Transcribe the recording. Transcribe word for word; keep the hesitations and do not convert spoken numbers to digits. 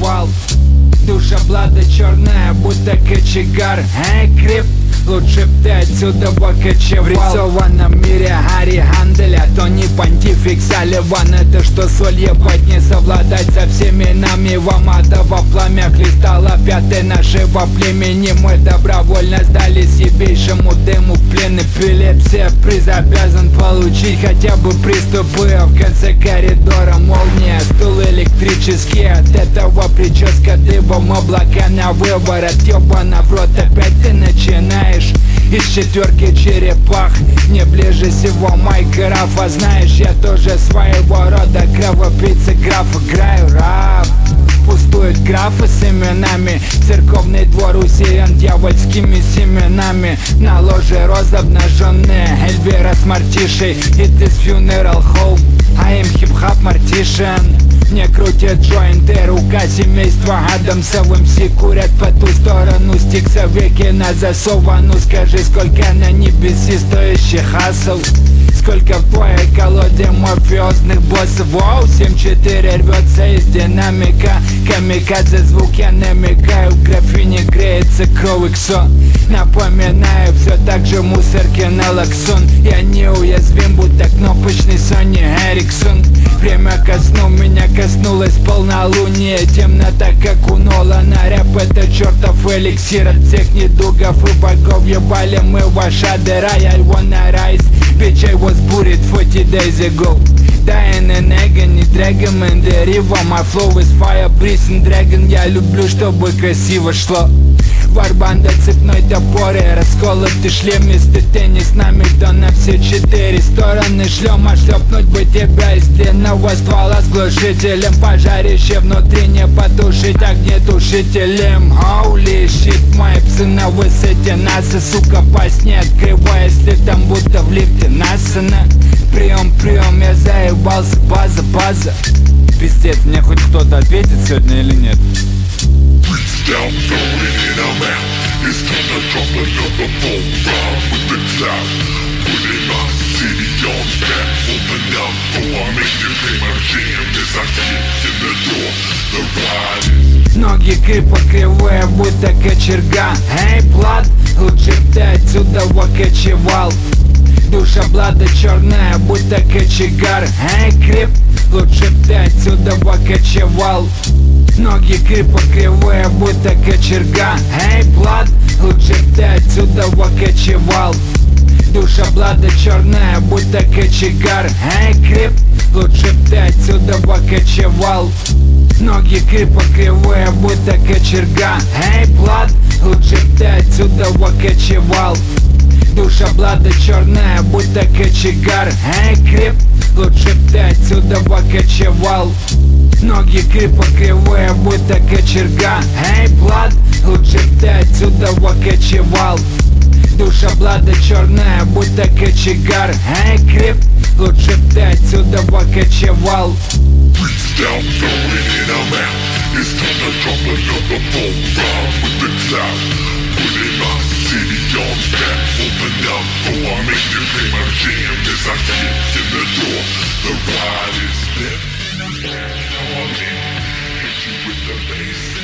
кочевал. Душа Блада черная, будто кочегар. Эй, крип, лучше б ты отсюда покочевал. В рисованном мире Гарри Ганделя, то не понтифик Салливан. Это что соль ебать, не совладать со всеми нами. Вам адово пламя хлестало пятой нашего племени. Мы добровольно сдали ебейшему дыму в плен. Эпилепсия, приз обязан получить хотя бы приступы. А в конце коридора молния, стул электрический. От этого прическа дыбом, облака на выворот. Ёбана в рот, опять ты начинаешь из четверки черепах. Не ближе всего Майка Рафа. Знаешь, я тоже своего рода кровопийца граф. Играю раф. Пустуют графы с именами. Церковный двор усеян дьявольскими семенами. На ложе роз обнаженные, Эльвира с Мартишей. It is funeral home, I am hip-hop Мартишин. Мне крутят джойнты, рука семейства Адамса. В МС курят по ту сторону стикса, веки на засова. Ну скажи, сколько на небеси стоящий хасл. Сколько в твоей колоде мафиозных боссов. Воу, семь четыре рвется из динамика. Камикадзе, звук я намекаю. В графине греется кровь иксо. Напоминаю, все так же мусорки на лаксон. Я неуязвим, будто кнопочный Сони Эриксон. Время ко сну меня коснулось полнолуние. Темнота как у Нолана. Рэп это чертов эликсир от всех недугов и богов. Ебали мы ваша дыра, I wanna rise. Bitch, I was buried forty days ago. Dying in agony, dragon in the river. My flow is fire, breathing dragon. Я люблю, чтобы красиво шло. Варбанда, цепной топор и расколотый шлемистый теннис. Нами то на все четыре стороны шлем. А шлепнуть бы тебя из длинного ствола с глушителем. Пожарище внутри не потушить огнетушителем. Holy shit, мои псы на высоте НАСА. Сука, пасть не открывай, если там будто в лифте насано. Прием, прием, я заебался, база, база. Пиздец, мне хоть кто-то ответит сегодня или нет? Down, throwing in a map. It's time to drop another bomb. Ride with the cloud, putting my city on back. Open up, oh I make you pay my jam as I kick in the door. The ride is... Ноги крипа кривые, будто кочерга. Эй, Блад, лучше б ты отсюда кочевал. Душа Блада черная, будто кочегар. Эй, крип, лучше б ты отсюда кочевал. Ноги крипа кривые, будто кочерга. Эй, Блад, лучше б ты отсюда кочевал. Душа Блада черная, будто кочегар. Эй, крип, лучше б ты отсюда кочевал. Ноги крипа кривые, будто кочерга. Эй, Блад, лучше б ты отсюда кочевал. Душа Блада черная, будто кочегар. Эй, крип, лучше б ты отсюда кочевал. Ноги крипа кривые, будто кочерга. Эй, Блад, лучше б ты отсюда кочевал. Душа Блада черная, будто кочегар. Эй, крип, лучше б ты отсюда кочевал. Down, throwing in a map. It's time to drop another bomb. Ride with the cloud, putting my city on back. Open up, oh I make you pay my jam as I kick in the door. The ride is lit. Now I'm in, hit you with the bass.